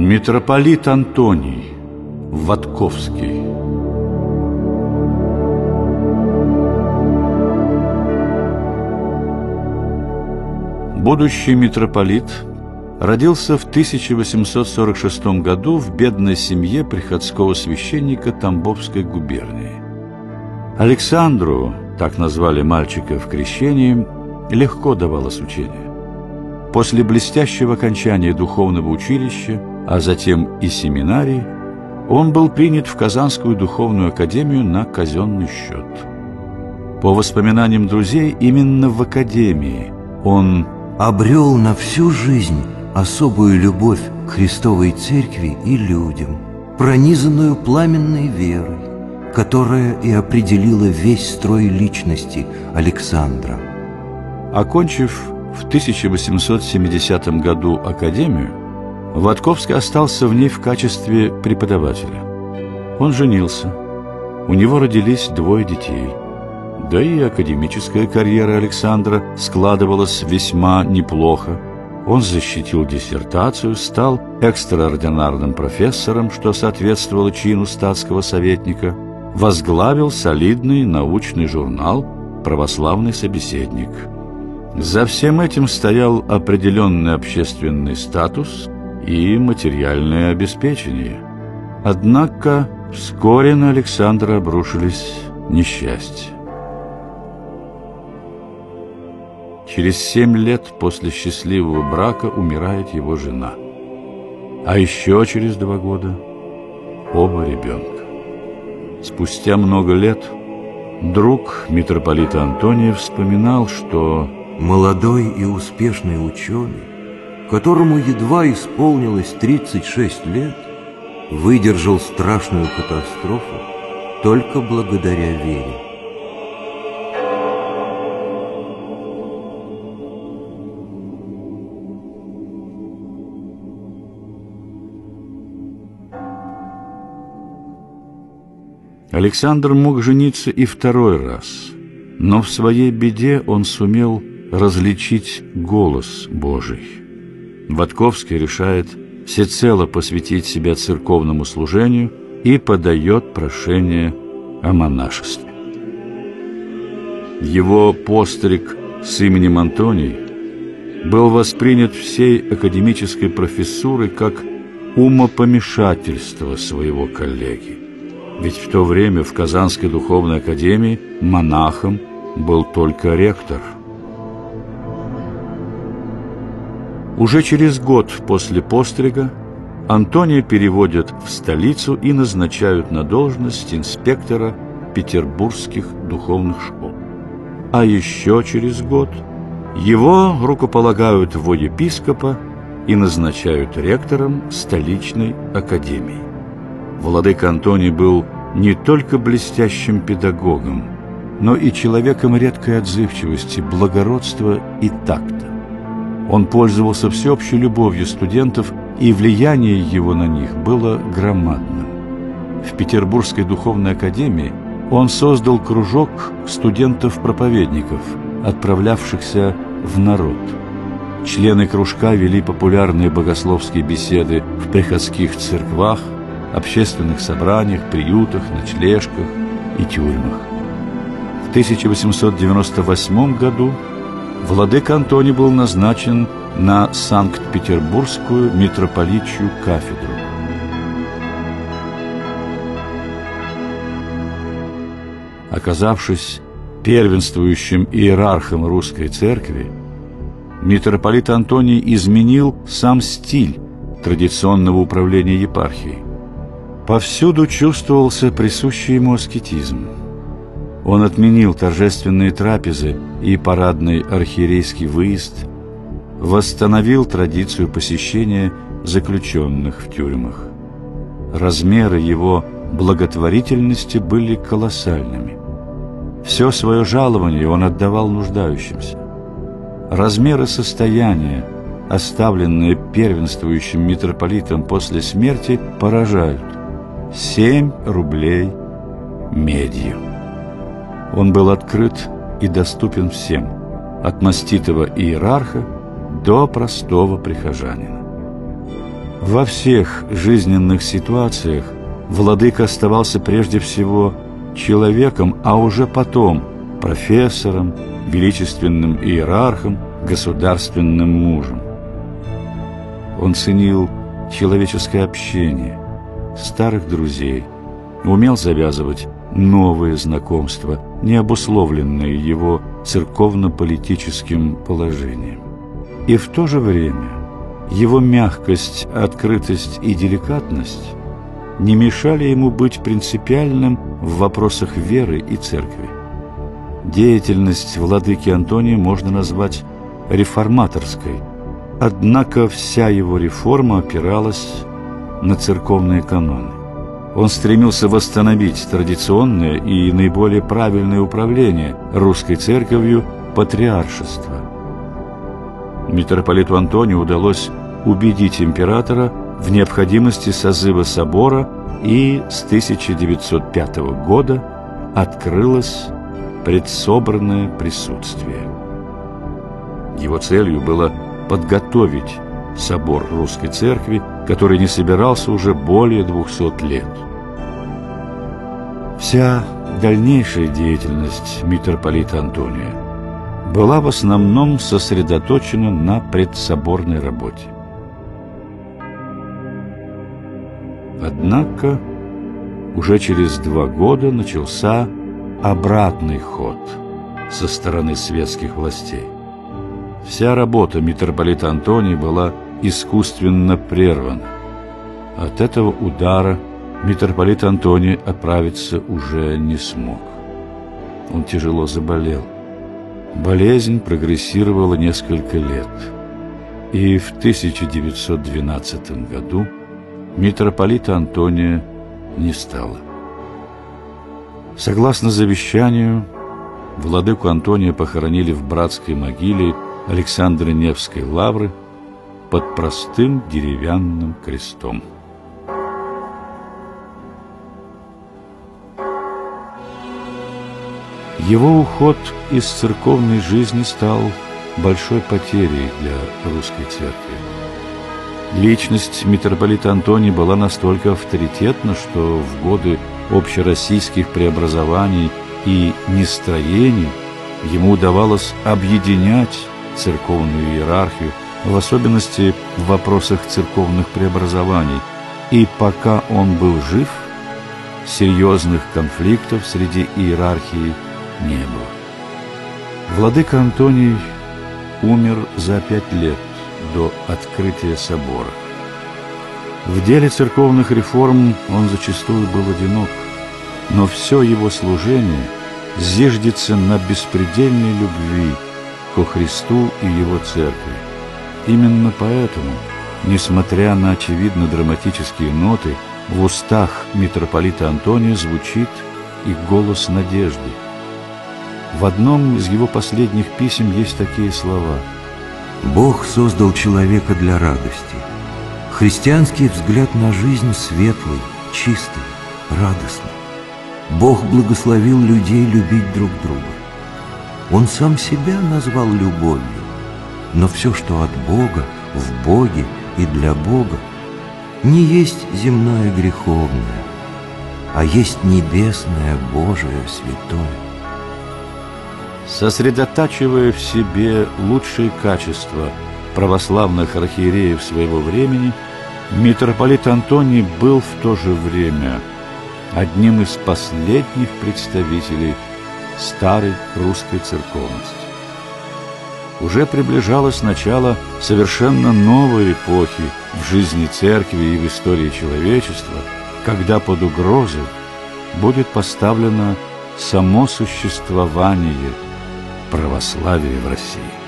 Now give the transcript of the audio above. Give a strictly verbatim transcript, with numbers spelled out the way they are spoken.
Митрополит Антоний Ватковский. Будущий митрополит родился в тысяча восемьсот сорок шестом году в бедной семье приходского священника Тамбовской губернии. Александру, так назвали мальчика в крещении, легко давалось учение. После блестящего окончания духовного училища, а затем и семинарии, он был принят в Казанскую духовную академию на казенный счет. По воспоминаниям друзей, именно в академии он обрел на всю жизнь особую любовь к Христовой Церкви и людям, пронизанную пламенной верой, которая и определила весь строй личности Александра. Окончив в тысяча восемьсот семидесятом году академию, Ватковский остался в ней в качестве преподавателя. Он женился, у него родились двое детей, да и академическая карьера Александра складывалась весьма неплохо. Он защитил диссертацию, стал экстраординарным профессором, что соответствовало чину статского советника, возглавил солидный научный журнал «Православный собеседник». За всем этим стоял определенный общественный статус и материальное обеспечение. Однако вскоре на Александра обрушились несчастья. Через семь лет после счастливого брака умирает его жена. А еще через два года оба ребенка. Спустя много лет друг митрополита Антония вспоминал, что молодой и успешный ученый, которому едва исполнилось тридцать шесть лет, выдержал страшную катастрофу только благодаря вере. Александр мог жениться и второй раз, но в своей беде он сумел различить голос Божий. Ватковский решает всецело посвятить себя церковному служению и подает прошение о монашестве. Его постриг с именем Антоний был воспринят всей академической профессурой как умопомешательство своего коллеги. Ведь в то время в Казанской духовной академии монахом был только ректор. Уже через год после пострига Антония переводят в столицу и назначают на должность инспектора петербургских духовных школ. А еще через год его рукополагают во епископа и назначают ректором столичной академии. Владыка Антоний был не только блестящим педагогом, но и человеком редкой отзывчивости, благородства и такта. Он пользовался всеобщей любовью студентов, и влияние его на них было громадным. В Петербургской духовной академии он создал кружок студентов-проповедников, отправлявшихся в народ. Члены кружка вели популярные богословские беседы в приходских церквах, общественных собраниях, приютах, ночлежках и тюрьмах. В тысяча восемьсот девяносто восьмом году владыка Антоний был назначен на Санкт-Петербургскую митрополичью кафедру. Оказавшись первенствующим иерархом русской церкви, митрополит Антоний изменил сам стиль традиционного управления епархией. Повсюду чувствовался присущий ему аскетизм. Он отменил торжественные трапезы и парадный архиерейский выезд, восстановил традицию посещения заключенных в тюрьмах. Размеры его благотворительности были колоссальными. Все свое жалование он отдавал нуждающимся. Размеры состояния, оставленные первенствующим митрополитом после смерти, поражают. Семь рублей медью. Он был открыт и доступен всем, от маститого иерарха до простого прихожанина. Во всех жизненных ситуациях владыка оставался прежде всего человеком, а уже потом профессором, величественным иерархом, государственным мужем. Он ценил человеческое общение, старых друзей, умел завязывать новые знакомства, не обусловленные его церковно-политическим положением. И в то же время его мягкость, открытость и деликатность не мешали ему быть принципиальным в вопросах веры и церкви. Деятельность владыки Антония можно назвать реформаторской, однако вся его реформа опиралась на церковные каноны. Он стремился восстановить традиционное и наиболее правильное управление русской церковью – патриаршество. Митрополиту Антонию удалось убедить императора в необходимости созыва собора, и с тысяча девятьсот пятого года открылось предсоборное присутствие. Его целью было подготовить собор русской церкви, который не собирался уже более двухсот лет. Вся дальнейшая деятельность митрополита Антония была в основном сосредоточена на предсоборной работе. Однако уже через два года начался обратный ход со стороны светских властей. Вся работа митрополита Антония была искусственно прервана. От этого удара митрополит Антоний оправиться уже не смог. Он тяжело заболел. Болезнь прогрессировала несколько лет, и в тысяча девятьсот двенадцатом году митрополита Антония не стало. Согласно завещанию, владыку Антония похоронили в братской могиле Александра Невской лавры под простым деревянным крестом. Его уход из церковной жизни стал большой потерей для русской церкви. Личность митрополита Антония была настолько авторитетна, что в годы общероссийских преобразований и нестроений ему удавалось объединять церковную иерархию, в особенности в вопросах церковных преобразований, и пока он был жив, серьезных конфликтов среди иерархии не было. Владыка Антоний умер за пять лет до открытия собора. В деле церковных реформ он зачастую был одинок, но все его служение зиждется на беспредельной любви ко Христу и Его Церкви. Именно поэтому, несмотря на очевидно драматические ноты, в устах митрополита Антония звучит и голос надежды. В одном из его последних писем есть такие слова: «Бог создал человека для радости. Христианский взгляд на жизнь светлый, чистый, радостный. Бог благословил людей любить друг друга. Он сам себя назвал любовью, но все, что от Бога, в Боге и для Бога, не есть земное греховное, а есть небесное Божие святое». Сосредотачивая в себе лучшие качества православных архиереев своего времени, митрополит Антоний был в то же время одним из последних представителей старой русской церковности. Уже приближалось начало совершенно новой эпохи в жизни церкви и в истории человечества, когда под угрозу будет поставлено само существование православия в России.